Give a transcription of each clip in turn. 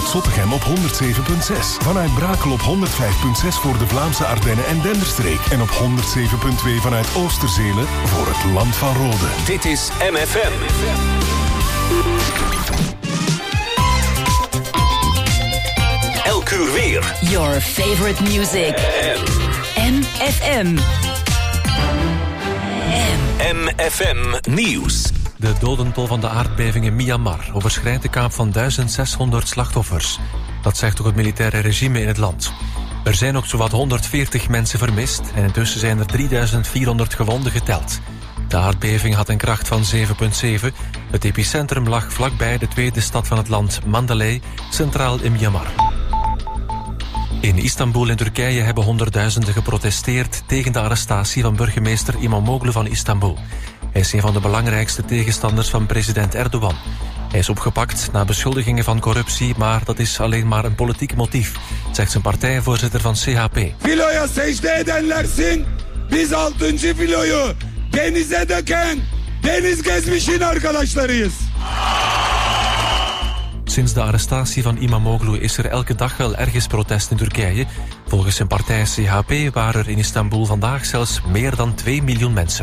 Zottegem op 107.6. Vanuit Brakel op 105.6 voor de Vlaamse Ardennen en Denderstreek. En op 107.2 vanuit Oosterzele voor het Land van Rode. Dit is MFM. Elk uur weer. Your favorite music. MFM. MFM Nieuws. De dodentol van de aardbeving in Myanmar overschrijdt de kaap van 1600 slachtoffers. Dat zegt ook het militaire regime in het land. Er zijn ook zowat 140 mensen vermist en intussen zijn er 3400 gewonden geteld. De aardbeving had een kracht van 7,7. Het epicentrum lag vlakbij de tweede stad van het land, Mandalay, centraal in Myanmar. In Istanbul in Turkije hebben honderdduizenden geprotesteerd tegen de arrestatie van burgemeester Imamoglu van Istanbul. Hij is een van de belangrijkste tegenstanders van president Erdogan. Hij is opgepakt na beschuldigingen van corruptie, maar dat is alleen maar een politiek motief, zegt zijn partijvoorzitter van CHP. Filoya secde edenlersin, biz 6. filoyu denize döken, deniz gezmişin arkadaşlarıyız. Sinds de arrestatie van Imamoglu is er elke dag wel ergens protest in Turkije. Volgens zijn partij CHP waren er in Istanbul vandaag zelfs meer dan 2 miljoen mensen.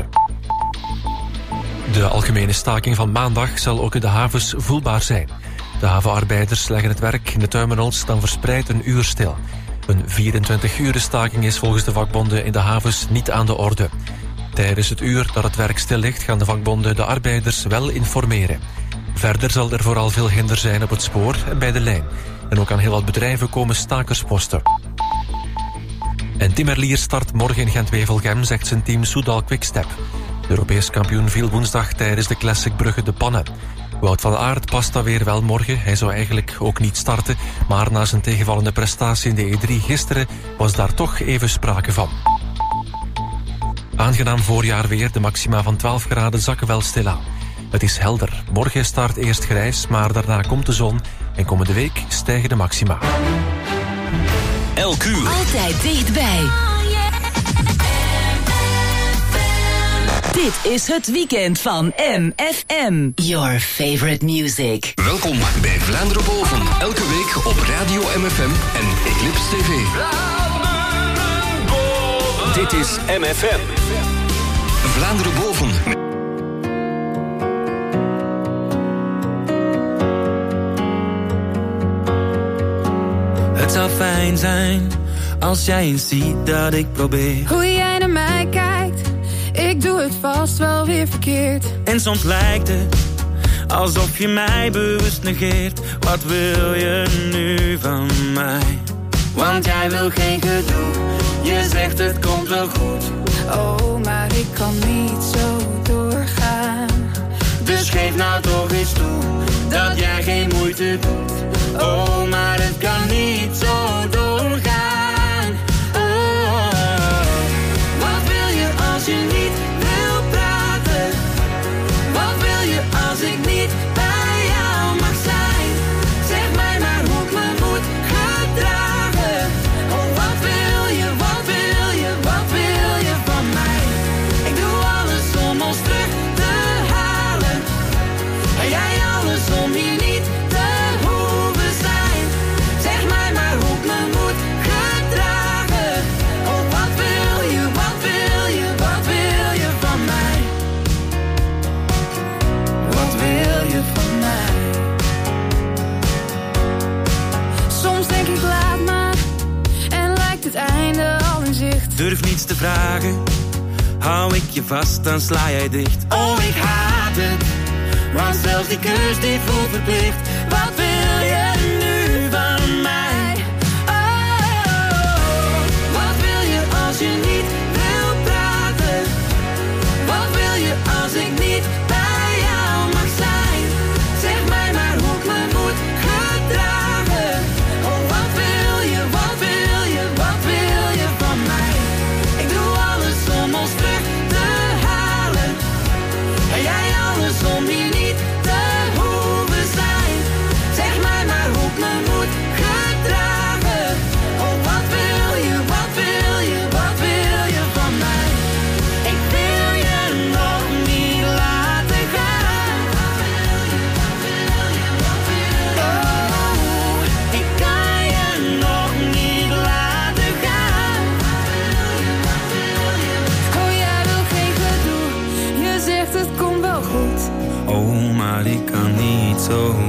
De algemene staking van maandag zal ook in de havens voelbaar zijn. De havenarbeiders leggen het werk in de terminals dan verspreid een uur stil. Een 24-uren staking is volgens de vakbonden in de havens niet aan de orde. Tijdens het uur dat het werk stil ligt gaan de vakbonden de arbeiders wel informeren. Verder zal er vooral veel hinder zijn op het spoor en bij de lijn. En ook aan heel wat bedrijven komen stakersposten. En Tim Merlier start morgen in Gent-Wevelgem, zegt zijn team Soudal Quickstep. De Europees kampioen viel woensdag tijdens de Classic Brugge de pannen. Wout van Aert past dan weer wel morgen. Hij zou eigenlijk ook niet starten, maar na zijn tegenvallende prestatie in de E3 gisteren was daar toch even sprake van. Aangenaam voorjaar weer, de maxima van 12 graden zakken wel stilaan. Het is helder. Morgen start eerst grijs, maar daarna komt de zon en komende week stijgen de maxima. Elk uur. Altijd dichtbij. Dit is het weekend van MFM. Your favorite music. Welkom bij Vlaanderen Boven. Elke week op Radio MFM en Eclipse TV. Dit is MFM. Vlaanderen Boven. Het zou fijn zijn als jij eens ziet dat ik probeer. Hoe jij naar mij kijkt, ik doe het vast wel weer verkeerd. En soms lijkt het alsof je mij bewust negeert. Wat wil je nu van mij? Want jij wil geen gedoe, je zegt het komt wel goed. Oh, maar ik kan niet zo doorgaan. Dus geef nou toch eens toe dat jij geen moeite doet. Oh, maar het kan niet zo doorgaan. Oh. Wat wil je als je niet wil praten? Wat wil je als ik niet bij jou mag zijn? Zeg mij maar hoe ik me moet gedragen. Oh, wat wil je, wat wil je, wat wil je van mij? Ik doe alles om ons terug te halen. En jij alles om hier niet te hoeven zijn. Zeg mij maar hoe ik me moet gedragen. Oh, wat wil je, wat wil je, wat wil je van mij? Wat wil je van mij? Soms denk ik laat maar en lijkt het einde al in zicht. Durf niets te vragen, hou ik je vast, dan sla jij dicht. Oh, ik haat het, want zelfs die kus die voelt verplicht. Wat wil je nu van mij? Oh, wat wil je als je niet wil praten? Wat wil je als ik niet bij jou mag zijn? Zeg mij maar hoe ik me moet gedragen. Oh, wat wil je, wat wil je, wat wil je van mij? Ik doe alles om ons terug te halen. En jij alles om hier niet te hoeven zijn.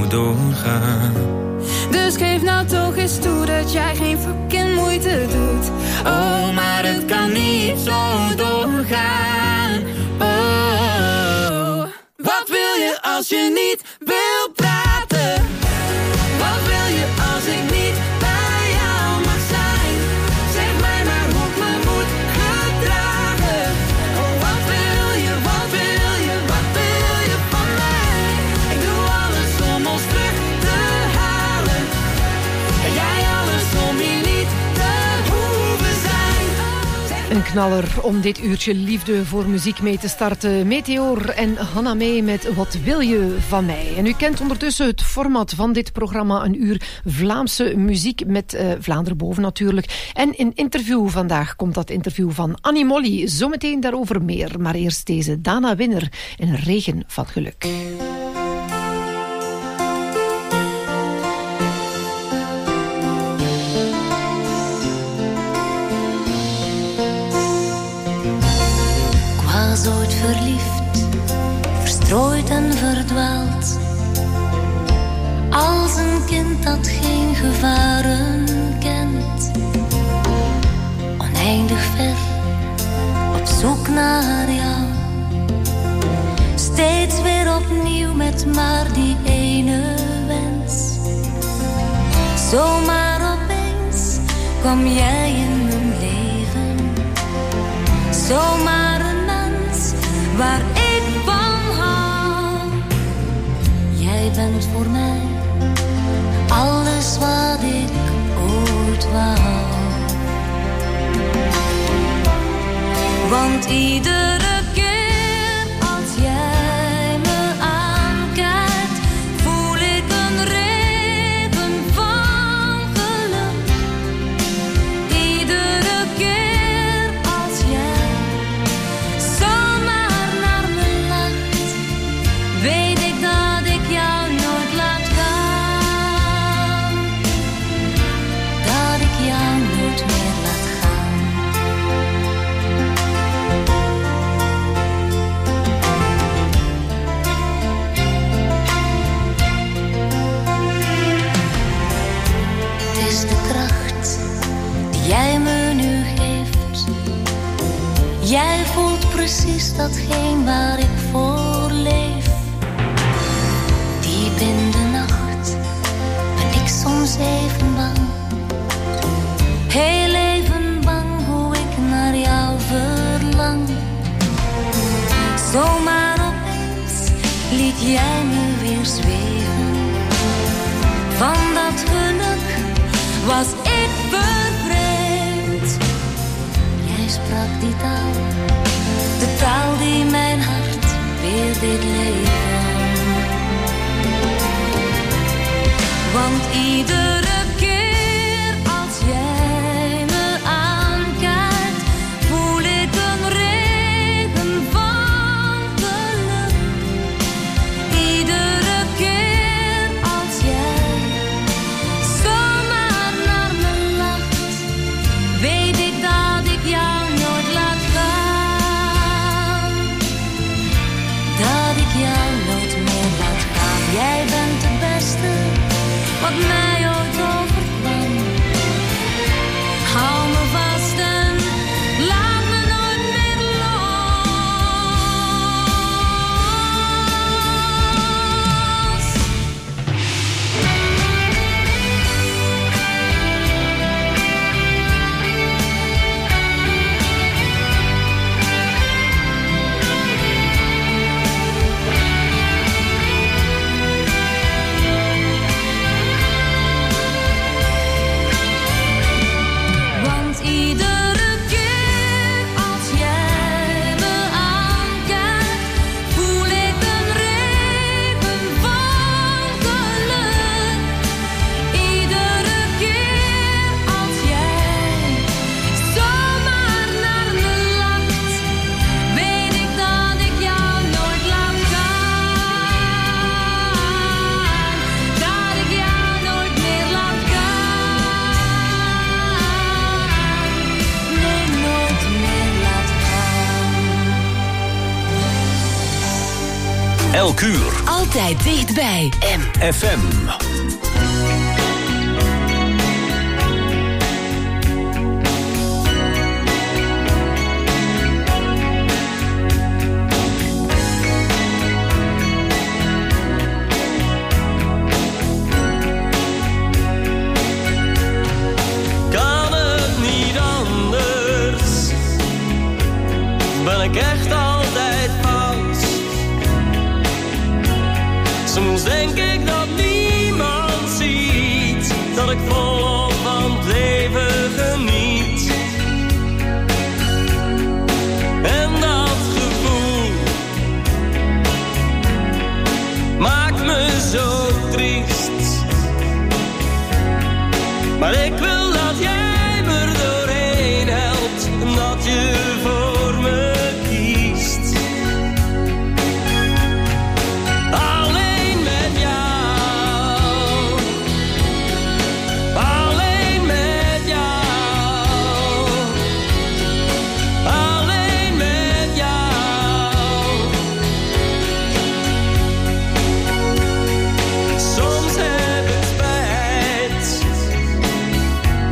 doorgaan. Dus geef nou toch eens toe dat jij geen fucking moeite doet. Oh, maar het kan niet zo doorgaan. Oh, wat wil je als je niet wil praten? Wat wil je als ik niet bij jou mag zijn? Zeg mij maar hoe ik me moet gedragen. Oh, wat wil je, wat wil je, wat wil je van mij? Ik doe alles om ons terug te halen. En jij alles om hier niet te hoeven zijn. Een knaller om dit uurtje liefde voor muziek mee te starten. Meteor en Hanna Mee met Wat wil je van mij? En u kent ondertussen het format van dit programma. Een uur Vlaamse muziek met Vlaanderen boven natuurlijk. En in interview vandaag komt dat interview van Annie Molly. Zometeen daarover meer. Maar eerst deze Dana Winner en een regen van geluk. Was ooit verliefd, verstrooid en verdwaald. Als een kind dat geen gevaren kent. Oneindig ver, op zoek naar jou. Steeds weer opnieuw met maar die ene wens. Zomaar opeens kwam jij in mijn leven. Zomaar een mens waar ik van hou. Jij bent voor mij alles wat ik ooit wou. Want iedere keer als jij me aankijkt, voel ik een regen van geluk. Iedere keer als jij zomaar naar me lacht, weet ik dat ik jou nooit laat gaan. Dat ik jou nooit meer laat gaan. Het is de kracht die jij me nu geeft. Jij voelt precies datgene waar ik voor leef. Diep in de nacht ben ik soms even bang. Heel even bang hoe ik naar jou verlang. Zomaar opeens liet jij me weer zweven. Van dat geluk was ik bevreemd. Jij sprak die taal, de taal die mijn hart weer deed leven. Want iedere keer als jij me aankijkt, voel ik een regen van geluk. Iedere keer als jij zomaar naar me lacht, weet ik dat ik jou nooit laat gaan. Dat ik jou nooit meer laat gaan. Jij bent de beste wat mij ooit overkwam. Hou me vast en laat me nooit meer los. Want iedere keer als jij me aankijkt, voel ik een regen van geluk. Iedere keer als jij zomaar naar me lacht, weet ik dat ik jou nooit laat gaan. Dat ik jou nooit meer laat gaan. Nee, nooit meer laat gaan. Elk uur. Altijd dichtbij. FM. Kan het niet anders? Ben ik echt altijd fout? Soms denk ik dat niemand ziet dat ik volop van het leven geniet. En dat gevoel maakt me zo triest. Maar ik wil dat jij me er doorheen helpt en dat je voor me kiest. Alleen met jou, alleen met jou, alleen met jou. Soms heb ik spijt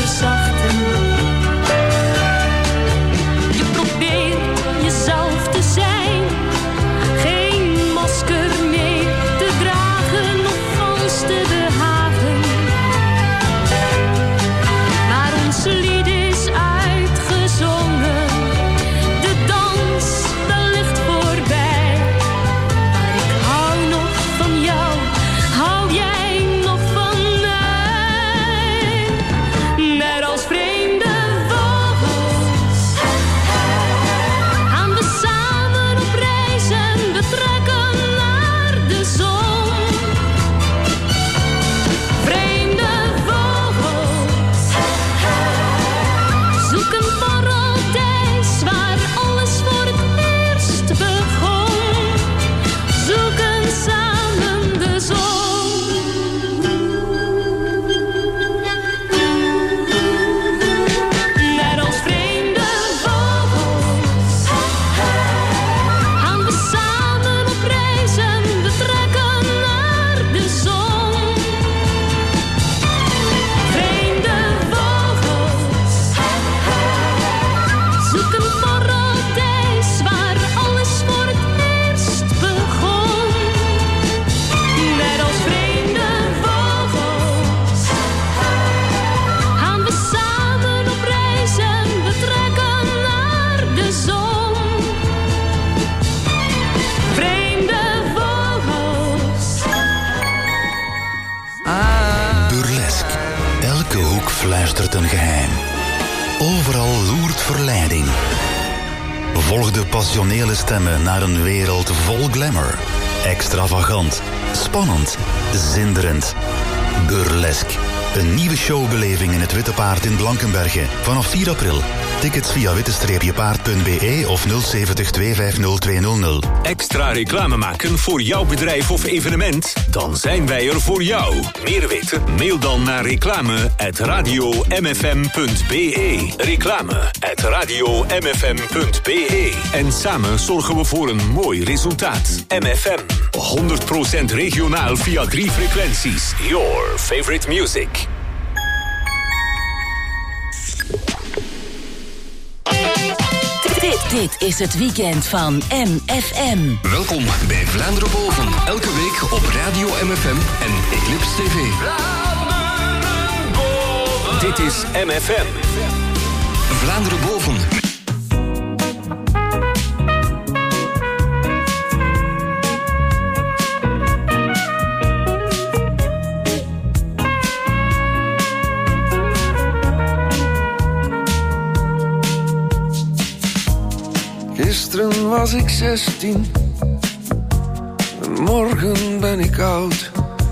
verzachten. Je probeert jezelf te zijn, geen masker meer te dragen of vals te behagen. Maar ons lied is uitgezongen, de dans dat ligt voorbij. Maar ik hou nog van jou, hou jij nog van mij? Net als vreemde vogels gaan we samen op reis en we trekken naar de zon. Vreemde vogels zoeken paradijs waar alles voor het eerst begon. Zoeken samen de zon. Net als vreemde vogels gaan we samen op reis en we trekken naar de zon. Vreemde vogels zoeken paradijs waar alles voor het eerst begon. Net als vreemde vogels gaan we samen op reis en we trekken naar de zon. Vreemde vogels. Burlesque. Elke hoek fluistert een geheim. Overal loert verleiding. Volg de passionele stemmen naar een wereld vol glamour. Extravagant, spannend, zinderend. Burlesque. Een nieuwe showbeleving in het Witte Paard in Blankenberge. Vanaf 4 april. Tickets via witte-paard.be of 070 250 200. Extra reclame maken voor jouw bedrijf of evenement? Dan zijn wij er voor jou. Meer weten? Mail dan naar reclame@radiomfm.be. Reclame@radiomfm.be. En samen zorgen we voor een mooi resultaat. MFM. 100% regionaal via 3 frequenties. Your favorite music. Dit is het weekend van MFM. Welkom bij Vlaanderen Boven. Elke week op Radio MFM en Eclipse TV. Dit is MFM. Vlaanderen Boven. Gisteren was ik 16, morgen ben ik oud.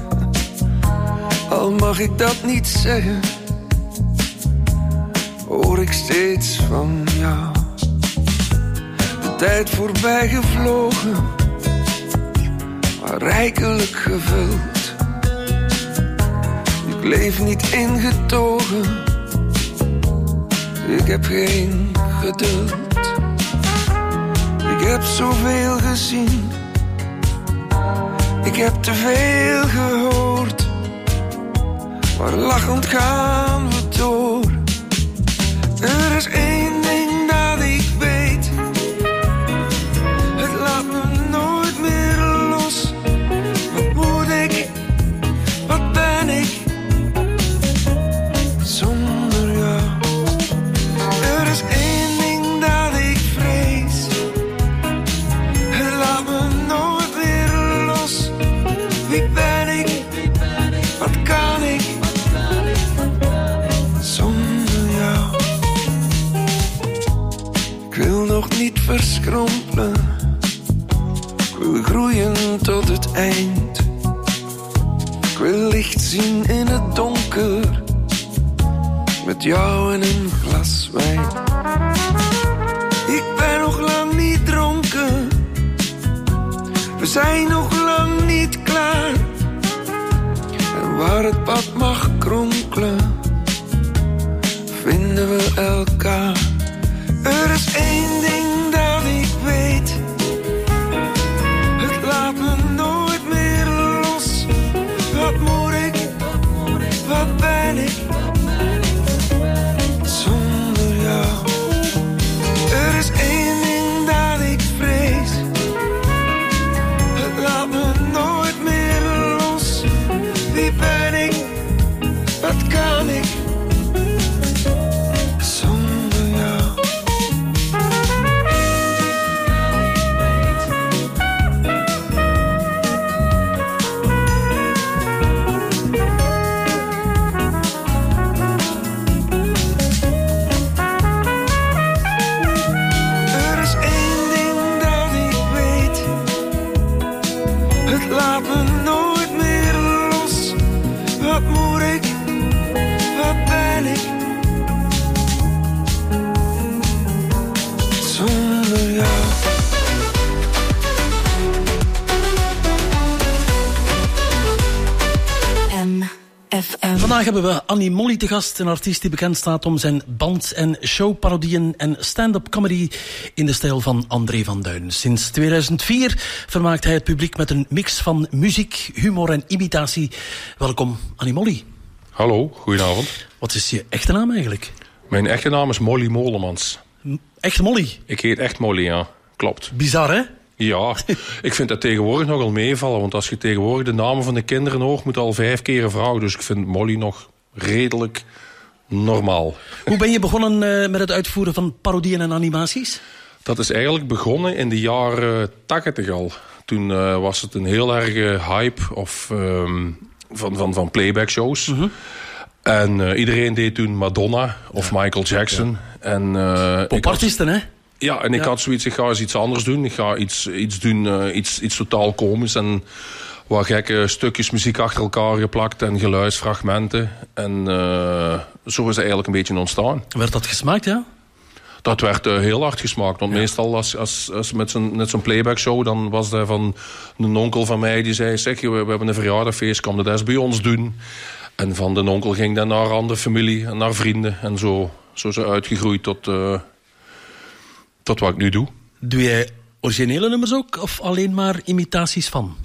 Al mag ik dat niet zeggen, hoor ik steeds van jou. De tijd voorbij gevlogen, maar rijkelijk gevuld. Ik leef niet ingetogen, ik heb geen geduld. Ik heb zoveel gezien, ik heb te veel gehoord, maar lachend gaan we door. Er is één ding dat ik weet, het laat me nooit meer los. Wat moet ik, wat ben ik, zonder jou? Er is één ding dat ik vrees, het laat me nooit meer los. Wie ben ik, wat kan ik, zonder jou? Ik wil nog niet verschrompelen, ik wil groeien tot het eind. Ik wil licht zien in het donker, met jou en een glas wijn. Ik ben nog lang niet dronken, we zijn nog lang niet klaar. En waar het pad mag kronkelen, vinden we elkaar. Er is één ding dat ik weet, het laat me nooit meer los. Wat moet ik, wat ben ik, Vandaag hebben we Annie Molly te gast, een artiest die bekend staat om zijn band- en showparodieën en stand-up comedy in de stijl van André van Duin. Sinds 2004 vermaakt hij het publiek met een mix van muziek, humor en imitatie. Welkom, Annie Molly. Hallo, goedenavond. Wat is je echte naam eigenlijk? Mijn echte naam is Molly Molemans. Echt Molly? Ik heet echt Molly, ja. Klopt. Bizar, hè? Ja, ik vind dat tegenwoordig nogal meevallen. Want als je tegenwoordig de namen van de kinderen hoort, moet al 5 keer een vrouw. Dus ik vind Molly nog redelijk normaal. Hoe ben je begonnen met het uitvoeren van parodieën en animaties? Dat is eigenlijk begonnen in de jaren 80 al. Toen was het een heel erge hype van playback shows. Mm-hmm. En iedereen deed toen Madonna of Michael Jackson. Ja. Popartiesten, hè? Ja, en ik had zoiets, ik ga eens iets anders doen. Ik ga iets doen, iets totaal komisch. En wat gekke stukjes muziek achter elkaar geplakt en geluidsfragmenten. En zo is het eigenlijk een beetje ontstaan. Werd dat gesmaakt, ja? Dat werd heel hard gesmaakt. Want meestal als met zo'n playback show, dan was dat van een onkel van mij die zei, zeg, we hebben een verjaardagfeest, kom dat eens bij ons doen. En van de onkel ging dat naar andere familie en naar vrienden. En zo is het uitgegroeid tot wat ik nu doe. Doe jij originele nummers ook of alleen maar imitaties van?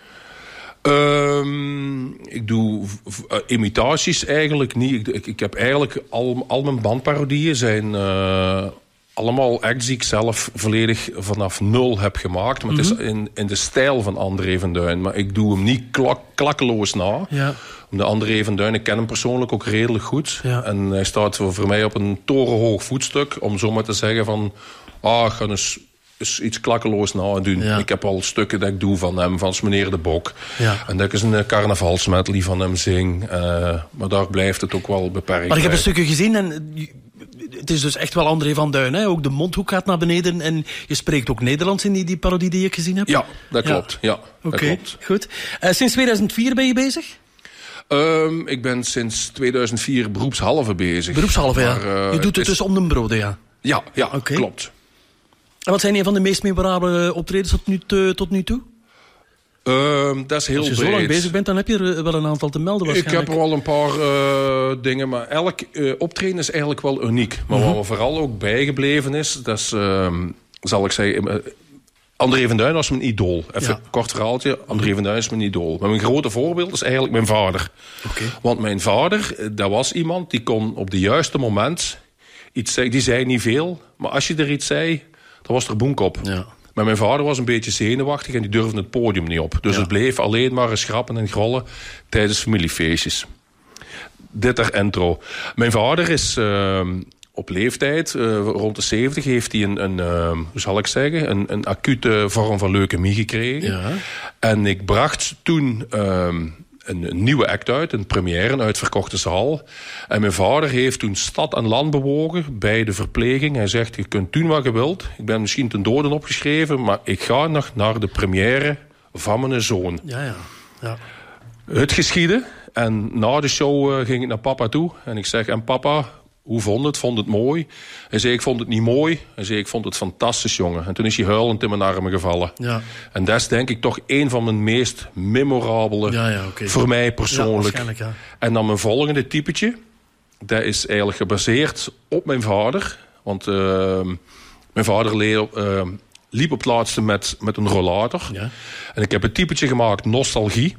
Ik doe imitaties eigenlijk niet. Ik heb eigenlijk al mijn bandparodieën zijn allemaal acts die ik zelf volledig vanaf nul heb gemaakt. Maar het is in de stijl van André van Duin. Maar ik doe hem niet klakkeloos na. Ja. De André van Duin, ik ken hem persoonlijk ook redelijk goed. Ja. En hij staat voor mij op een torenhoog voetstuk. Om zo maar te zeggen van, ik ga eens iets klakkeloos na doen. Ja. Ik heb al stukken dat ik doe van hem, van meneer de Bok. Ja. En dat ik eens een carnavalsmedley van hem zing. Maar daar blijft het ook wel beperkt. Maar ik heb een stukje gezien en het is dus echt wel André van Duin. Hè? Ook de mondhoek gaat naar beneden en je spreekt ook Nederlands in die parodie die ik gezien heb. Ja, dat klopt. Ja, Oké, goed. Sinds 2004 ben je bezig? Ik ben sinds 2004 beroepshalve bezig. Beroepshalve, ja. Maar, je doet het dus om de broden, ja? Ja, klopt. En wat zijn een van de meest memorabele optredens tot nu toe? Dat is heel breed. Als je zo lang bezig bent, dan heb je er wel een aantal te melden waarschijnlijk. Ik heb er wel een paar dingen, maar elk optreden is eigenlijk wel uniek. Maar wat me vooral ook bijgebleven is, dat is, zal ik zeggen, André van Duin was mijn idool. Even een kort verhaaltje, André van Duin is mijn idool. Maar mijn grote voorbeeld is eigenlijk mijn vader. Okay. Want mijn vader, dat was iemand die kon op de juiste moment iets zeggen. Die zei niet veel, maar als je er iets zei, dan was er boenkop. Ja. Maar mijn vader was een beetje zenuwachtig en die durfde het podium niet op. Dus het bleef alleen maar schrappen en grollen tijdens familiefeestjes. Dit ter intro. Mijn vader is op leeftijd, rond de 70, heeft hij hoe zal ik zeggen, een acute vorm van leukemie gekregen. Ja. En ik bracht toen een nieuwe act uit, een première, een uitverkochte zaal. En mijn vader heeft toen stad en land bewogen bij de verpleging. Hij zegt, je kunt doen wat je wilt. Ik ben misschien ten dode opgeschreven, maar ik ga nog naar de première van mijn zoon. Ja. Het geschiedde. En na de show ging ik naar papa toe. En ik zeg, en papa, hoe vond het? Vond het mooi? Hij zei, ik vond het niet mooi. Hij zei, ik vond het fantastisch, jongen. En toen is hij huilend in mijn armen gevallen. Ja. En dat is denk ik toch een van mijn meest memorabele, voor mij persoonlijk. Ja. En dan mijn volgende typetje. Dat is eigenlijk gebaseerd op mijn vader. Want mijn vader liep op het laatste met een rollator. Ja. En ik heb een typetje gemaakt, nostalgie.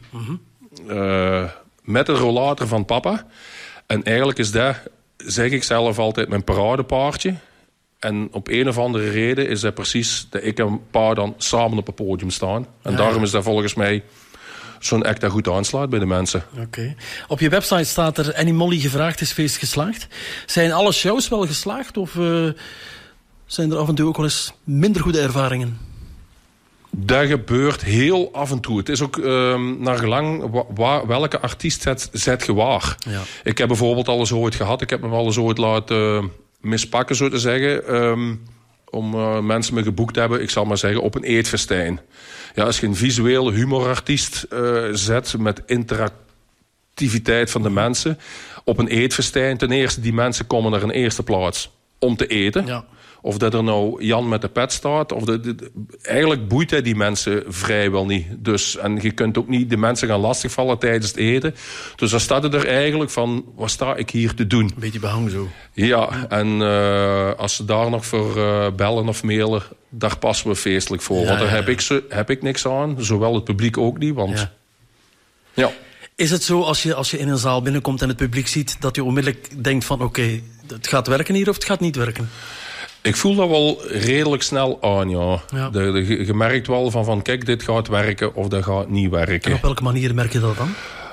Met een rollator van papa. En eigenlijk is dat, zeg ik zelf altijd, mijn paradepaardje. En op een of andere reden is dat precies dat ik en pa dan samen op het podium staan. En daarom is dat volgens mij zo'n act dat goed aanslaat bij de mensen. Okay. Op je website staat er, Annie Molly gevraagd is feest geslaagd. Zijn alle shows wel geslaagd of zijn er af en toe ook wel eens minder goede ervaringen? Dat gebeurt heel af en toe. Het is ook naar gelang welke artiest zet je waar. Ja. Ik heb bijvoorbeeld al eens ooit gehad. Ik heb me wel eens ooit laten mispakken, zo te zeggen. Om mensen me geboekt te hebben, ik zal maar zeggen, op een eetfestijn. Ja, als je een visuele humorartiest zet met interactiviteit van de mensen op een eetfestijn. Ten eerste, die mensen komen naar een eerste plaats om te eten. Ja. Of dat er nou Jan met de pet staat. Eigenlijk boeit hij die mensen vrijwel niet. Dus, en je kunt ook niet de mensen gaan lastigvallen tijdens het eten. Dus dan staat het er eigenlijk van, wat sta ik hier te doen? Een beetje behang zo. Ja, en als ze daar nog voor bellen of mailen, daar passen we feestelijk voor. Want daar heb ik niks aan. Zowel het publiek ook niet, want... Ja. Is het zo, als je in een zaal binnenkomt en het publiek ziet, dat je onmiddellijk denkt van oké, het gaat werken hier of het gaat niet werken? Ik voel dat wel redelijk snel aan, ja. Je merkt wel van kijk, dit gaat werken of dat gaat niet werken. En op welke manier merk je dat dan?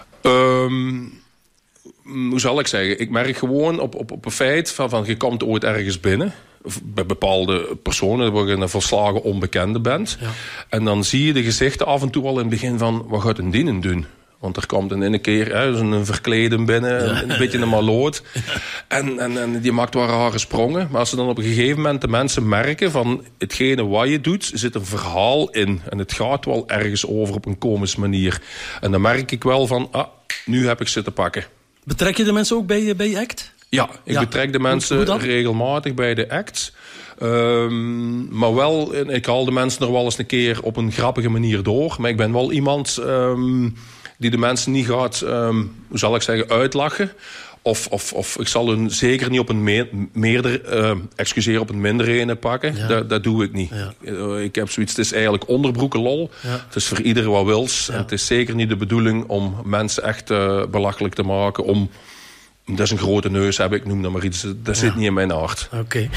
Hoe zal ik zeggen? Ik merk gewoon op een feit van je komt ooit ergens binnen. Bij bepaalde personen, waar je een volslagen onbekende bent. Ja. En dan zie je de gezichten af en toe al in het begin van, wat gaat een dienen doen? Want er komt een keer een verkleden binnen, een beetje een maloot. En die maakt wel rare sprongen. Maar als ze dan op een gegeven moment de mensen merken van hetgene wat je doet, zit een verhaal in. En het gaat wel ergens over op een komische manier. En dan merk ik wel van, nu heb ik ze te pakken. Betrek je de mensen ook bij je act? Ja, ik betrek de mensen regelmatig bij de acts. Maar wel, ik haal de mensen er wel eens een keer op een grappige manier door. Maar ik ben wel iemand die de mensen niet gaat, hoe zal ik zeggen, uitlachen. Of ik zal hun zeker niet op een op een minder ene pakken. Ja. Dat doe ik niet. Ja. Ik heb zoiets, het is eigenlijk onderbroekenlol. Ja. Het is voor ieder wat wils. Ja. En het is zeker niet de bedoeling om mensen echt belachelijk te maken. Dat is een grote neus hebben, ik noem dat maar iets. Dat zit niet in mijn aard. Oké.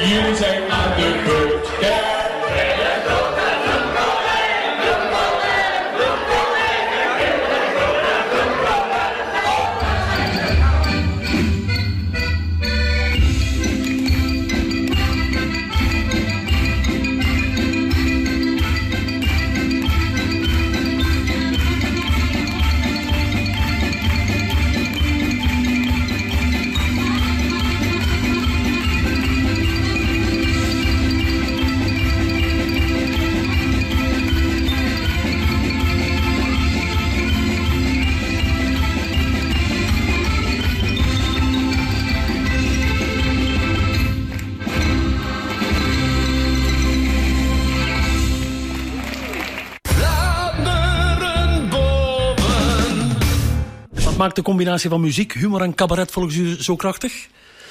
Jullie zijn aan de beurt. Maakt de combinatie van muziek, humor en cabaret volgens u zo krachtig?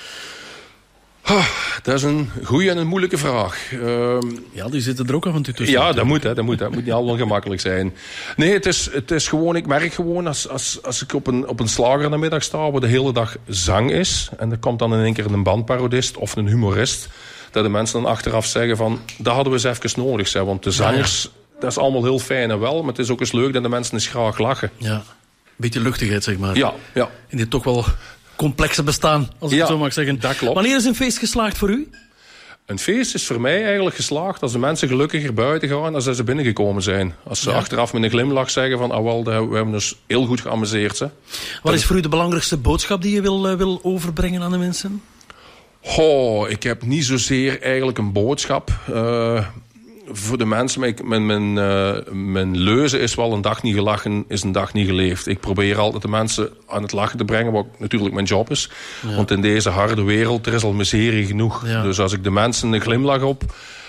Dat is een goede en een moeilijke vraag. Ja, die zitten er ook af en toe tussen. Ja, dat moet. Dat moet niet allemaal gemakkelijk zijn. Nee, het is gewoon... Ik merk gewoon als ik op een slager namiddag sta... waar de hele dag zang is... en er komt dan in één keer een bandparodist of een humorist... dat de mensen dan achteraf zeggen van... dat hadden we eens even nodig, zeg. Want de zangers, dat is allemaal heel fijn en wel... maar het is ook eens leuk dat de mensen eens graag lachen. Ja. Beetje luchtigheid, zeg maar. Ja. In dit toch wel complexe bestaan, als ik het zo mag zeggen. Dat klopt. Wanneer is een feest geslaagd voor u? Een feest is voor mij eigenlijk geslaagd als de mensen gelukkiger buiten gaan als ze binnengekomen zijn. Als ze achteraf met een glimlach zeggen van, we hebben dus heel goed geamuseerd. Hè. Wat is voor u de belangrijkste boodschap die je wil overbrengen aan de mensen? Ik heb niet zozeer eigenlijk een boodschap... voor de mensen, mijn leuze is wel een dag niet gelachen, is een dag niet geleefd. Ik probeer altijd de mensen aan het lachen te brengen, wat natuurlijk mijn job is. Ja. Want in deze harde wereld, er is al miserie genoeg. Ja. Dus als ik de mensen een glimlach op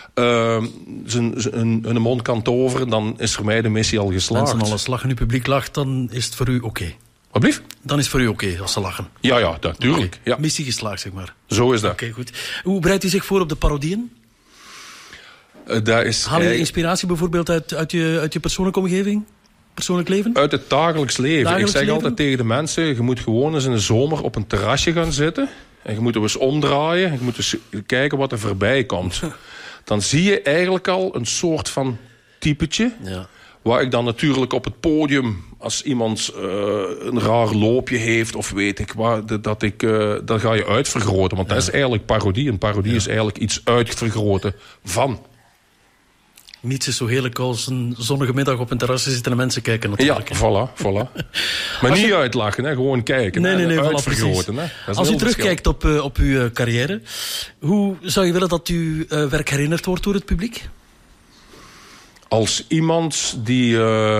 hun mond kan toveren, dan is voor mij de missie al geslaagd. Mensen alles lachen, uw publiek lacht, dan is het voor u oké. Wat blieft? Dan is het voor u oké als ze lachen. Ja, natuurlijk. Okay. Ja. Missie geslaagd, zeg maar. Zo is dat. Oké, goed. Hoe bereidt u zich voor op de parodieën? Haal je inspiratie bijvoorbeeld uit je persoonlijke omgeving? Persoonlijk leven? Uit het dagelijks leven. Ik zeg altijd tegen de mensen... je moet gewoon eens in de zomer op een terrasje gaan zitten... en je moet er eens omdraaien... en je moet eens kijken wat er voorbij komt. Dan zie je eigenlijk al een soort van typetje... Ja. Waar ik dan natuurlijk op het podium... als iemand een raar loopje heeft of weet ik wat... dat ga je uitvergroten. Want dat is eigenlijk parodie. Een parodie is eigenlijk iets uitvergroten van... Niets is zo heerlijk als een zonnige middag op een terrasje zitten en mensen kijken natuurlijk. Ja, voilà. Maar niet uitlachen, hè? Gewoon kijken. Nee, uitvergroten. Hè? Als u terugkijkt op uw carrière, hoe zou je willen dat uw werk herinnerd wordt door het publiek? Als iemand die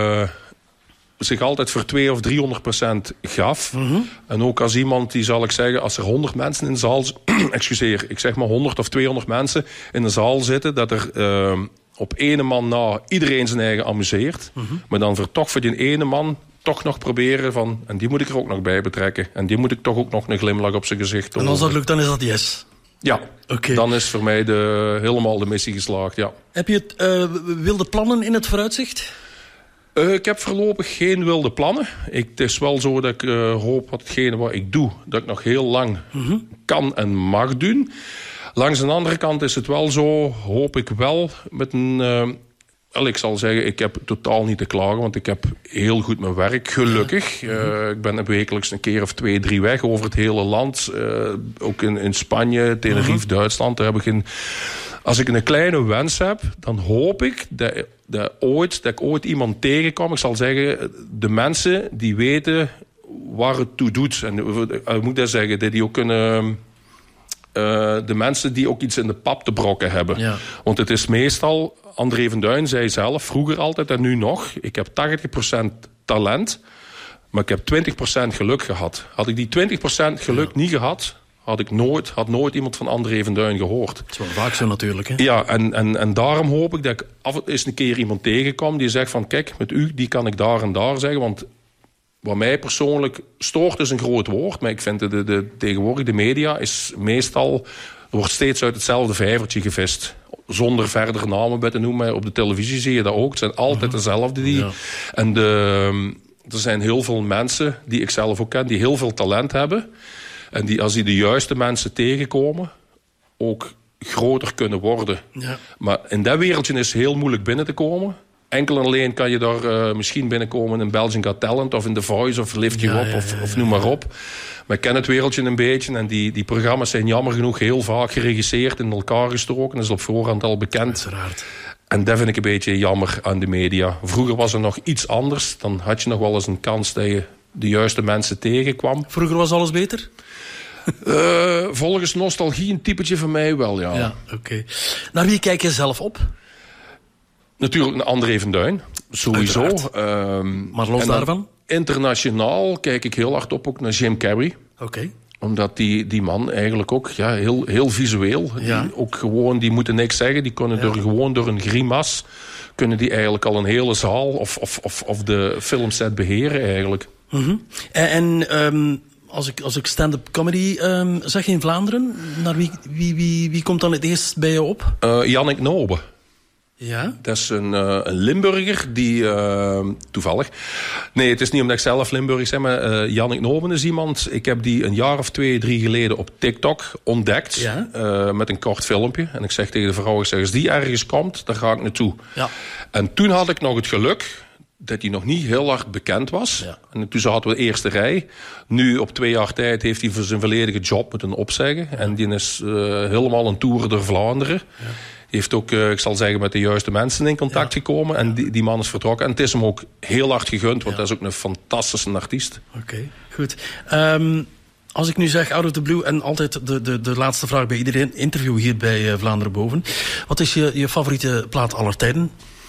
zich altijd voor 200% of 300% gaf. Mm-hmm. En ook als iemand die, zal ik zeggen, als er 100 mensen in de zaal... excuseer, ik zeg maar 100 of 200 mensen in de zaal zitten... dat er... op ene man na iedereen zijn eigen amuseert. Mm-hmm. Maar dan voor die ene man toch nog proberen van... en die moet ik er ook nog bij betrekken. En die moet ik toch ook nog een glimlach op zijn gezicht. En als dat lukt, dan is dat yes? Ja, dan is voor mij helemaal de missie geslaagd, ja. Heb je wilde plannen in het vooruitzicht? Ik heb voorlopig geen wilde plannen. Het is wel zo dat ik hoop dat hetgene wat ik doe... dat ik nog heel lang kan en mag doen... Langs de andere kant is het wel zo, hoop ik wel, met een... ik zal zeggen, ik heb totaal niet te klagen, want ik heb heel goed mijn werk, gelukkig. Ik ben wekelijks een keer of 2, 3 weg over het hele land. Ook in Spanje, Tenerife, Duitsland. Daar heb ik als ik een kleine wens heb, dan hoop ik dat ik ooit iemand tegenkom. Ik zal zeggen, de mensen die weten waar het toe doet. En ik moet dat zeggen, dat die ook kunnen... de mensen die ook iets in de pap te brokken hebben. Ja. Want het is meestal... André van Duin zei zelf, vroeger altijd en nu nog... ik heb 80% talent, maar ik heb 20% geluk gehad. Had ik die 20% geluk niet gehad... had nooit iemand van André van Duin gehoord. Dat is wel vaak zo natuurlijk, hè? Ja, en daarom hoop ik dat ik eens een keer iemand tegenkom... die zegt van, kijk, met u, die kan ik daar en daar zeggen... want wat mij persoonlijk stoort is een groot woord... maar ik vind tegenwoordig de media is meestal... er wordt steeds uit hetzelfde vijvertje gevist... zonder verder namen bij te noemen. Op de televisie zie je dat ook. Het zijn altijd dezelfde die... Ja. En er zijn heel veel mensen, die ik zelf ook ken... die heel veel talent hebben. En die, als die de juiste mensen tegenkomen... ook groter kunnen worden. Ja. Maar in dat wereldje is het heel moeilijk binnen te komen. Enkel en alleen kan je daar misschien binnenkomen in Belgian Got Talent of in The Voice of Lift You Up of noem maar op. Maar ik ken het wereldje een beetje en die programma's zijn jammer genoeg heel vaak geregisseerd en in elkaar gestoken. Dat is op voorhand al bekend. Uiteraard. En dat vind ik een beetje jammer aan de media. Vroeger was er nog iets anders. Dan had je nog wel eens een kans dat je de juiste mensen tegenkwam. Vroeger was alles beter? Volgens nostalgie een typetje van mij wel, ja. Ja, oké. Naar wie kijk je zelf op? Natuurlijk naar André van Duin, sowieso. Maar los daarvan? Internationaal kijk ik heel hard op ook naar Jim Carrey. Oké. Omdat die man eigenlijk ook heel visueel. Ja. Die moeten niks zeggen. Die kunnen gewoon door een grimas kunnen die eigenlijk al een hele zaal of de filmset beheren eigenlijk. Mm-hmm. En als ik stand-up comedy zeg in Vlaanderen, naar wie komt dan het eerst bij je op? Jannik Nobe. Ja? Dat is een Limburger die toevallig... Nee, het is niet omdat ik zelf Limburg zeg, maar Jannik Noben is iemand... Ik heb die een jaar of 2, 3 geleden op TikTok ontdekt. Ja? Met een kort filmpje. En ik zeg tegen de vrouw, als die ergens komt, daar ga ik naartoe. Ja. En toen had ik nog het geluk dat hij nog niet heel hard bekend was. Ja. En toen zaten we de eerste rij. Nu, op 2 jaar tijd, heeft hij voor zijn volledige job moeten opzeggen. Ja. En die is helemaal een tour door Vlaanderen. Ja. Heeft ook, ik zal zeggen, met de juiste mensen in contact gekomen. En die man is vertrokken. En het is hem ook heel hard gegund, want dat is ook een fantastische artiest. Oké, goed. Als ik nu zeg out of the blue en altijd de laatste vraag bij iedereen interview hier bij Vlaanderen Boven. Wat is je favoriete plaat aller tijden?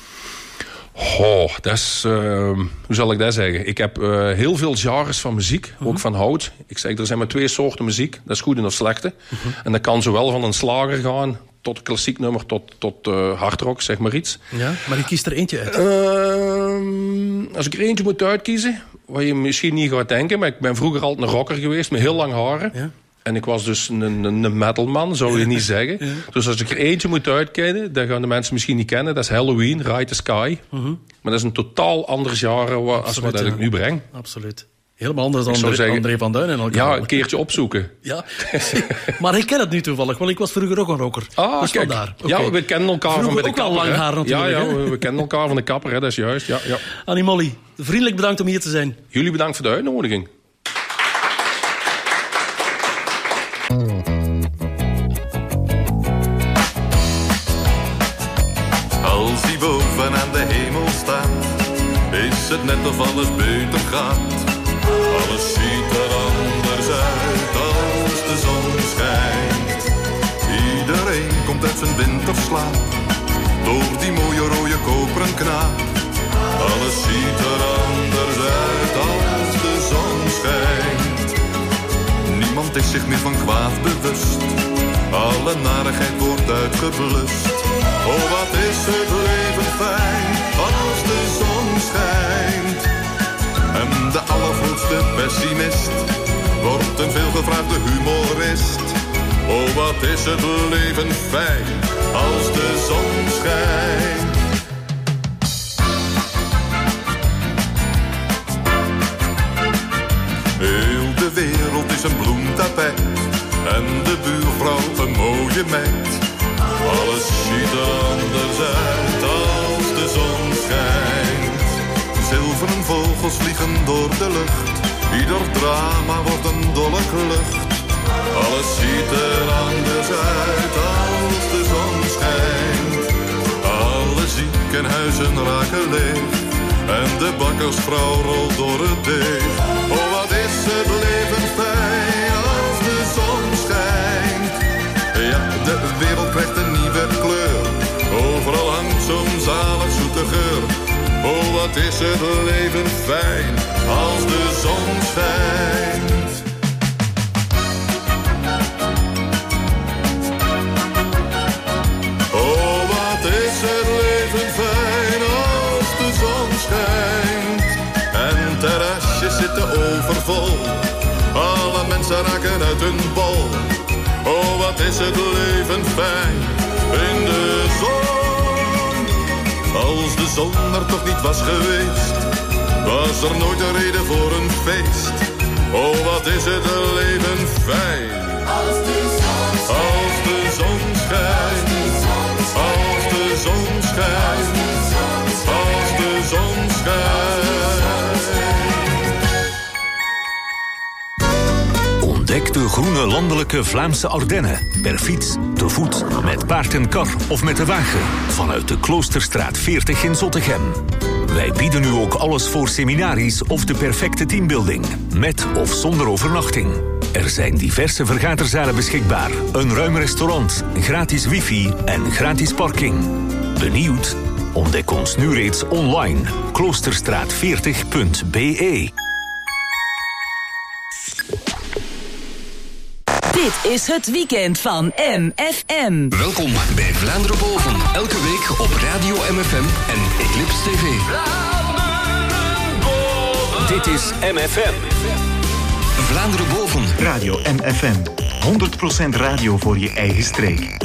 Dat is, hoe zal ik dat zeggen? Ik heb heel veel genres van muziek, ook van hout. Ik zeg, er zijn maar 2 soorten muziek. Dat is goede of slechte. En dat kan zowel van een slager gaan tot klassiek nummer, tot hardrock, zeg maar iets. Ja, maar je kiest er eentje uit. Als ik er eentje moet uitkiezen, wat je misschien niet gaat denken, maar ik ben vroeger altijd een rocker geweest met heel lang haren. Ja. En ik was dus een metalman, zou je niet zeggen. Ja. Dus als ik er eentje moet uitkiezen, dat gaan de mensen misschien niet kennen. Dat is Halloween, Ride the Sky. Maar dat is een totaal ander genre als wat ik nu breng. Absoluut. Helemaal anders dan André van Duin en elkaar. Ja, een keertje opzoeken. Ja, maar ik ken het nu toevallig, want ik was vroeger ook een rocker. Dus kijk. Vandaar. Okay. Ja, we kennen elkaar vroeger van bij de kapper. Lang haar natuurlijk. Ja, we kennen elkaar van de kapper, hè, dat is juist. Ja. Annie Molly, vriendelijk bedankt om hier te zijn. Jullie bedankt voor de uitnodiging. Als die boven aan de hemel staat, is het net of alles beter gaat. Alles ziet er anders uit als de zon schijnt. Iedereen komt uit zijn winterslaap, door die mooie rode koperen knaap. Alles ziet er anders uit als de zon schijnt. Niemand is zich meer van kwaad bewust, alle narigheid wordt uitgeblust. Oh, wat is het leven fijn als de zon schijnt. En de allergrootste pessimist wordt een veelgevraagde humorist. Oh, wat is het leven fijn als de zon schijnt. Heel de wereld is een bloemtapijt en de buurvrouw een mooie meid. Alles ziet er anders uit als de zon schijnt. Zilveren vogels vliegen door de lucht, ieder drama wordt een dolle klucht. Alles ziet er anders uit als de zon schijnt. Alle ziekenhuizen raken leeg en de bakkersvrouw rolt door het deeg. Oh, wat is het leven fijn als de zon schijnt. Ja, de wereld krijgt een nieuwe kleur. Overal hangt zo'n zalig zoete geur. Oh, wat is het leven fijn als de zon schijnt. Oh, wat is het leven fijn als de zon schijnt. En terrasjes zitten overvol, alle mensen raken uit hun bol. Oh, wat is het leven fijn in de zon. Als de zon er toch niet was geweest, was er nooit een reden voor een feest. Oh, wat is het leven fijn als de zon schijnt. De groene landelijke Vlaamse Ardennen. Per fiets, te voet, met paard en kar of met de wagen. Vanuit de Kloosterstraat 40 in Zottegem. Wij bieden u ook alles voor seminaries of de perfecte teambuilding. Met of zonder overnachting. Er zijn diverse vergaderzalen beschikbaar. Een ruim restaurant, gratis wifi en gratis parking. Benieuwd? Ontdek ons nu reeds online. Kloosterstraat40.be. Dit is het weekend van MFM. Welkom bij Vlaanderen Boven. Elke week op Radio MFM en Eclipse TV. Dit is MFM. Vlaanderen Boven. Radio MFM. 100% radio voor je eigen streek.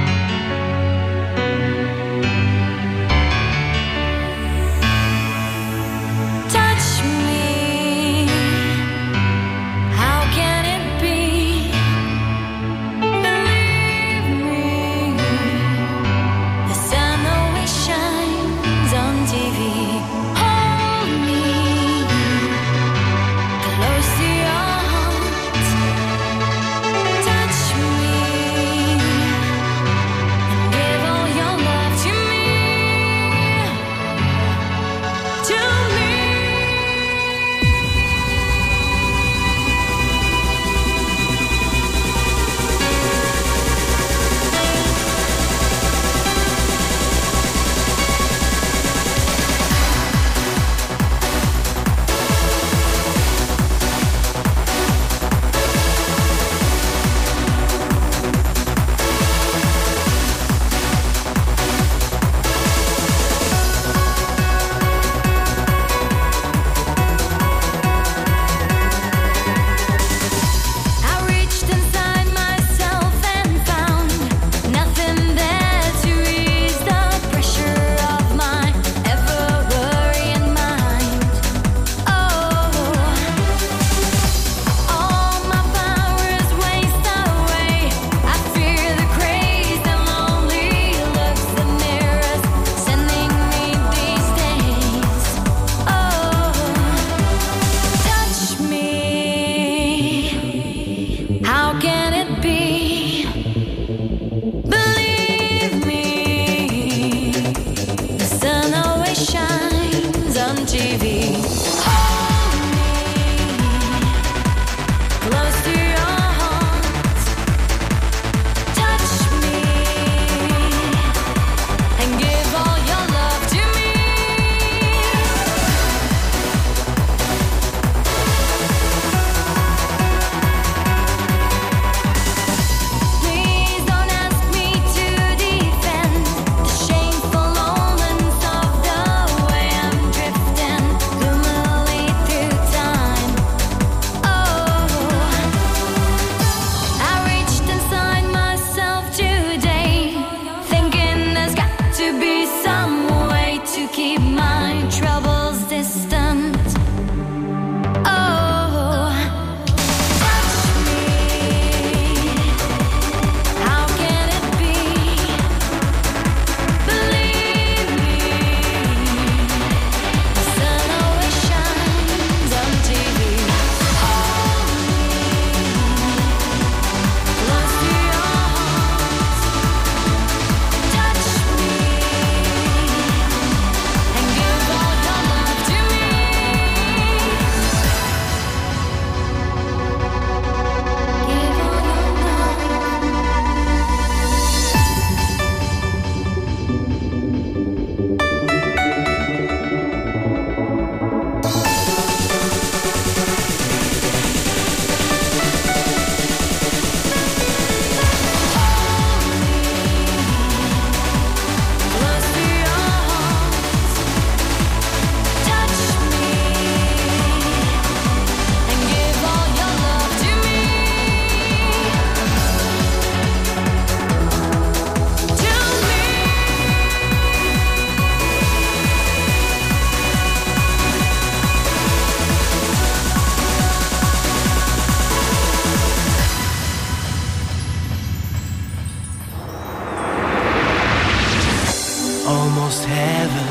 almost heaven.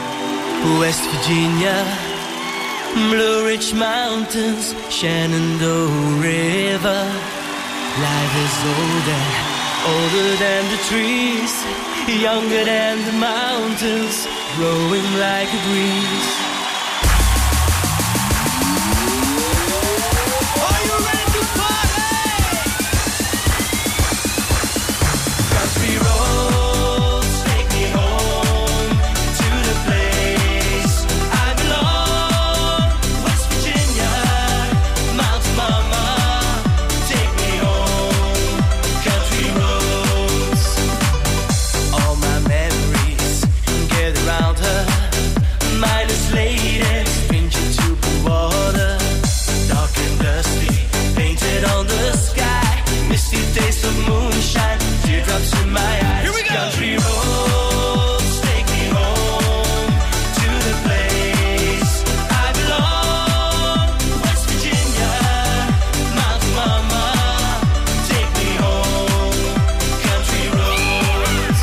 West Virginia, Blue Ridge Mountains, Shenandoah River, Life is older, older than the trees, younger than the mountains, growing like a breeze. Are you ready to party? Country roads take me home to the place I belong. West Virginia, Mountain Mama, take me home. Country roads. All my memories gather around her. Mindless lady, stranger to blue water. Dark and dusty, painted on the sky. Misty days of moonshine, teardrops in my eyes. Here we go. Country roads take me home to the place I belong. West Virginia, Mountain Mama, take me home. Country roads,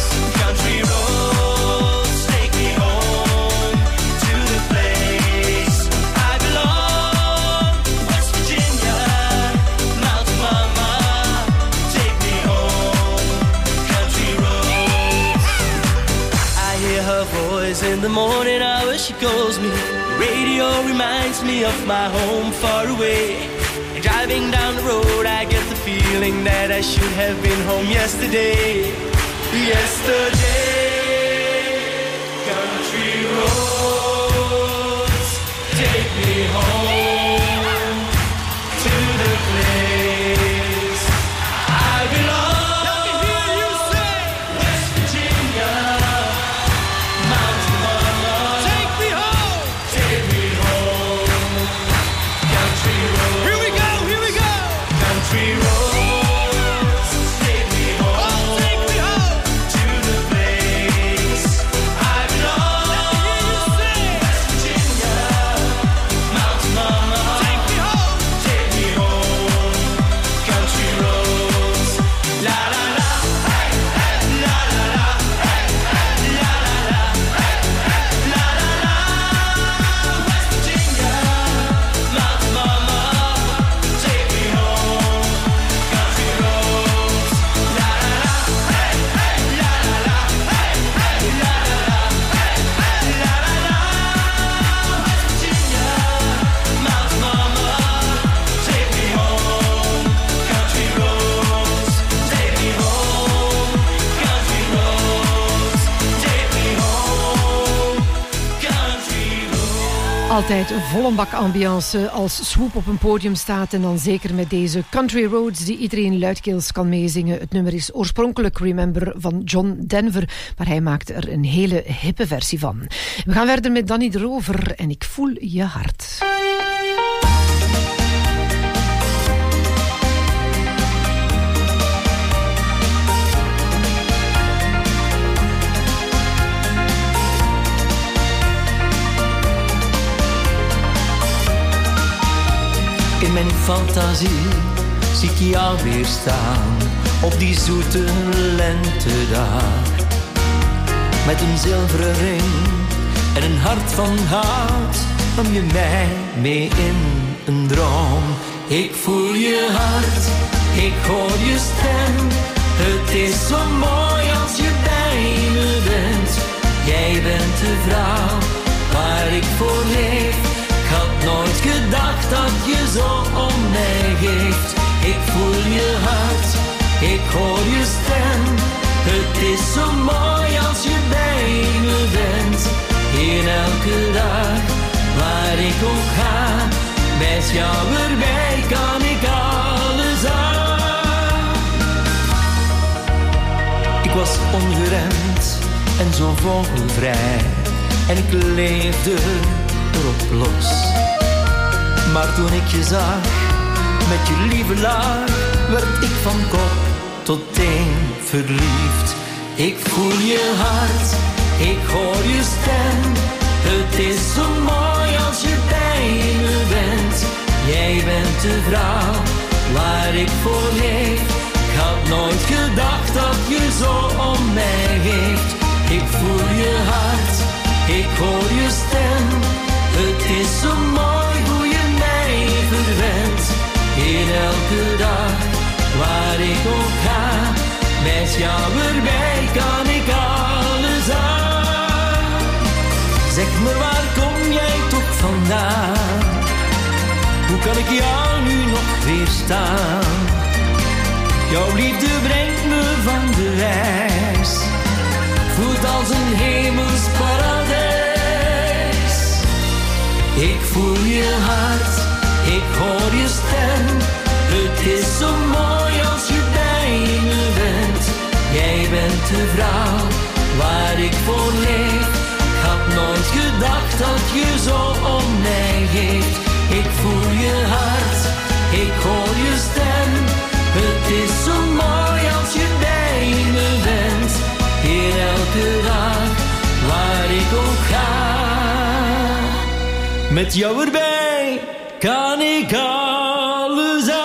take me home to the place I belong. West Virginia, Mountain Mama, take me home. Country roads. I hear her voice in the morning hour, she calls me. Radio reminds me of my home far away. Driving down the road, I get the feeling that I should have been home yesterday. Country roads, take me home to the place I belong. Let me hear you say, West Virginia, Mountain Mama, take me home. Country roads. Here we go. Country roads, take me home. To the place I belong. West Virginia, Mountain Mama, take me home. Country roads, la la la, hey, hey, la la la, hey, hey, la la la, hey, hey, la la la. West Virginia, Mountain Mama, take me home. Country roads, la la la, hey, hey, la la la, hey, hey, la la la, hey, hey, la la la. West Virginia, Mountain Mama, take me home. Country roads, take me home. Country roads, take me home. Country roads. Altijd vol een bak ambiance als Swoop op een podium staat. En dan zeker met deze Country Roads die iedereen luidkeels kan meezingen. Het nummer is oorspronkelijk Remember van John Denver. Maar hij maakt er een hele hippe versie van. We gaan verder met Danny de Rover en Ik voel je hart. In mijn fantasie zie ik jou weer staan op die zoete lentedag. Met een zilveren ring en een hart van hout nam je mij mee in een droom. Ik voel je hart, ik hoor je stem. Het is zo mooi als je bij me bent. Jij bent de vrouw waar ik voor leef. Ik had nooit gedacht dat je zo om mij geeft. Ik voel je hart, ik hoor je stem. Het is zo mooi als je bij me bent. In elke dag, waar ik ook ga, met jou erbij kan ik alles aan. Ik was ongeremd en zo vogelvrij. En ik leefde erop los. Maar toen ik je zag, met je lieve lach, werd ik van kop tot teen verliefd. Ik voel je hart, ik hoor je stem. Het is zo mooi als je bij me bent. Jij bent de vrouw waar ik voor leef. Ik had nooit gedacht dat je zo om mij geeft. Ik voel je hart, ik hoor je stem. Het is zo mooi hoe je mij verwendt. In elke dag waar Met jou erbij kan ik alles aan. Zeg me, waar kom jij toch vandaan? Hoe kan ik jou nu nog weerstaan? Jouw liefde brengt me van de wijs. Voelt als een hemels paradijs. Ik voel je hart, ik hoor je stem. Het is zo mooi als je bij me bent. Jij bent de vrouw waar ik voor leef. Ik had nooit gedacht dat je zo om mij geeft. Ik voel je hart, ik hoor je stem. Het is zo mooi als je bij me bent. Hier elke dag, waar ik ook ga. Met jou erbij kan ik alles aan.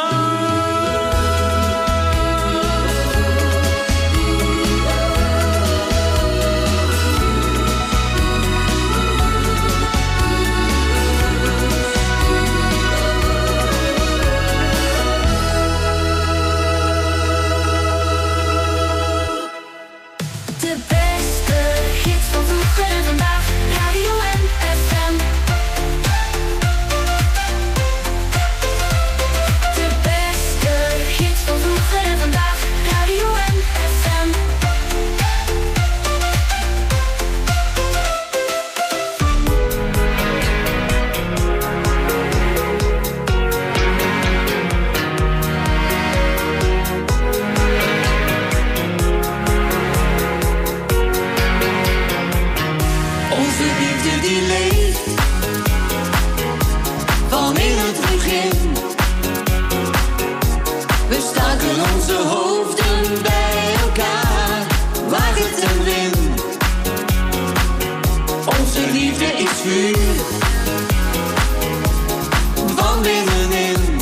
Van binnenin.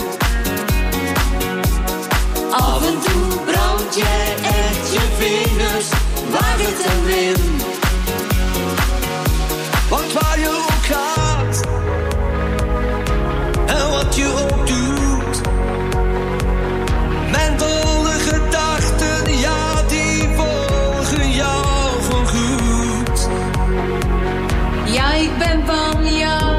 Af en toe brand jij echt je vingers, wagen ten wind. Want waar je ook gaat en wat je ook doet, mijn dolle gedachten, ja, die volgen jou voorgoed. Ja, ik ben van jou,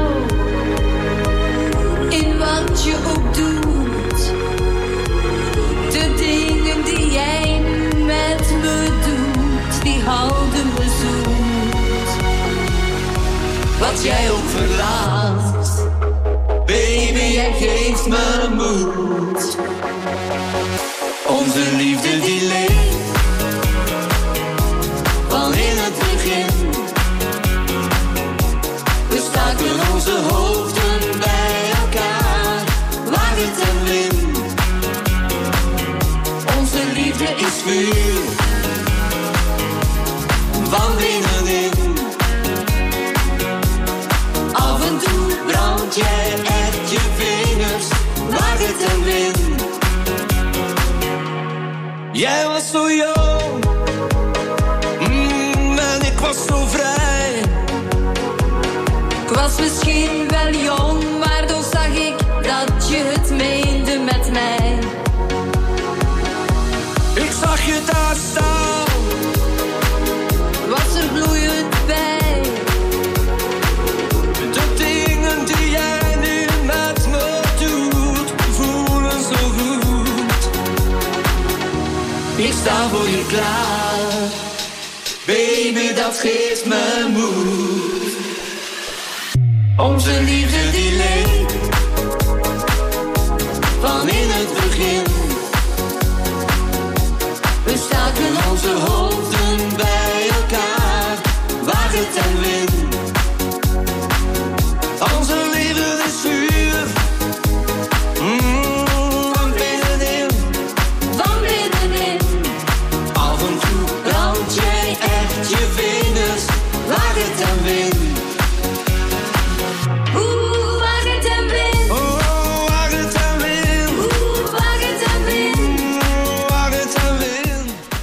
in wat je ook doet. De dingen die jij met me doet, die houden me zoet. Wat jij ook verlaat, baby, jij geeft me moed. Onze liefde die leeft van in het begin. We staken onze hoofden bij elkaar, wagen ten wind. Onze liefde is vuur van binnenin. Af en toe brand jij echt je vingers, wagen ten wind. Jij was zo jong, en ik was zo vrij. Ik was misschien wel jong, maar toch zag ik dat je het meende met mij. Ik zag je daar staan, was er bloeiend bij. De dingen die jij nu met me doet, voelen zo goed. Ik sta voor je klaar, baby, dat geeft me moed. Onze liefde die leeft van in het begin. We staken onze hoofden bij elkaar, wagen ten wind. Onze liefde is vuur, van binnenin. Van binnenin. Af en toe brand jij echt je vingers, wagen ten wind.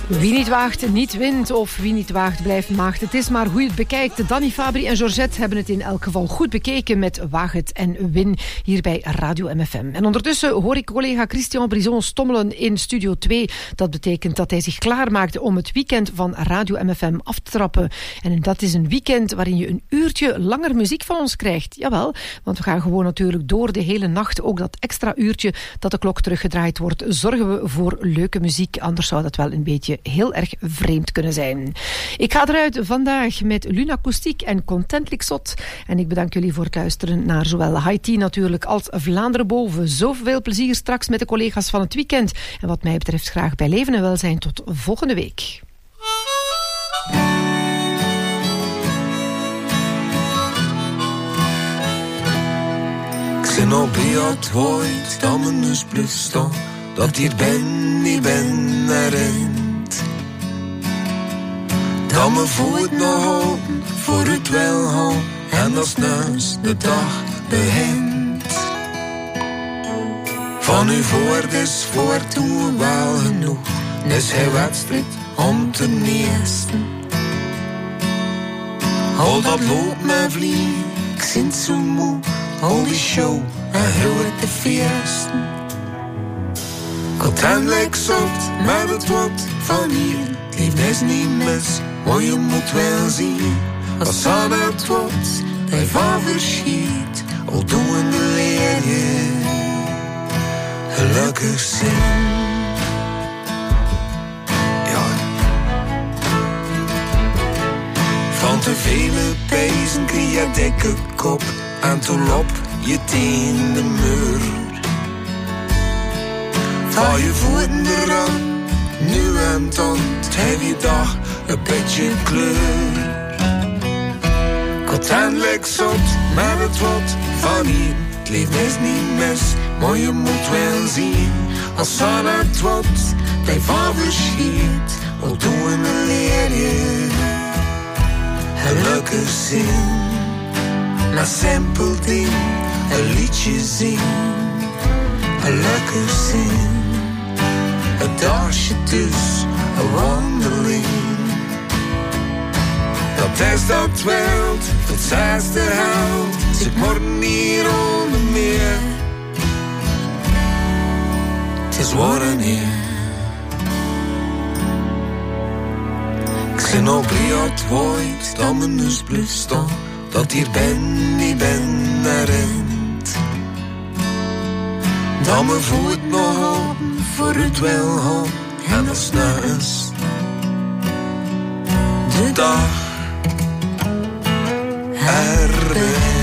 Wie niet waagt, niet wint. Of wie niet waagt, blijft maagd. Het is maar hoe je het bekijkt. Danny Fabri en Georgette hebben het in elk geval goed bekeken met Waag het en Win hier bij Radio MFM. En ondertussen hoor ik collega Christian Brison stommelen in Studio 2. Dat betekent dat hij zich klaarmaakt om het weekend van Radio MFM af te trappen. En dat is een weekend waarin je een uurtje langer muziek van ons krijgt. Jawel, want we gaan gewoon natuurlijk door de hele nacht. Ook dat extra uurtje dat de klok teruggedraaid wordt, zorgen we voor leuke muziek. Anders zou dat wel een beetje heel erg vreemd kunnen zijn. Ik ga eruit vandaag met Luna Akoestiek en Contentlik Zot. En ik bedank jullie voor het luisteren naar zowel Haiti natuurlijk als Vlaanderen boven. Zoveel plezier straks met de collega's van het weekend. En wat mij betreft graag bij leven en welzijn tot volgende week. Ik zit nog bij het ooit, dat mijn neus blijft staan. Dat hier ben, niet ben erin. Dat me voet nog open, voor het wel hou. En als neus de dag begint. Van uw woord is voor toen wel genoeg. Dus hij wedstrijd om te neesten. Al dat loopt me vlieg, ik zit zo moe. Al die show en heel het te feesten. Contentlik zot met het wat van hier. Het leven is niet mis, maar je moet wel zien. Als aan het wordt, dat je van verschiet. Al doende leer je gelukkig zijn. Ja. Van te vele pezen krijg je dikke kop. En toen lop je tegen de muur. Van je voeten eraan, nu en dan, heb je dag een beetje kleur. Contentlik zot met het wat van hier. Het leven is niet mis, maar je moet wel zien. Als aan het wordt, bij van verschiet. Al doen we leer je gelukkig zijn. Maar simpel ding, een liedje zingen. Gelukkig zijn. Een dagje dus, een wandeling. Dat is dat wild, het zesde helft. Zit morgen hier onder meer. Het is worden hier. Ik zit nog bij het ooit, dat mijn neus blijft staan. Dat hier ben, niet ben herinnerd. Dat mijn voet nog open voor het wel hou. En als s'nachts de dag erbij.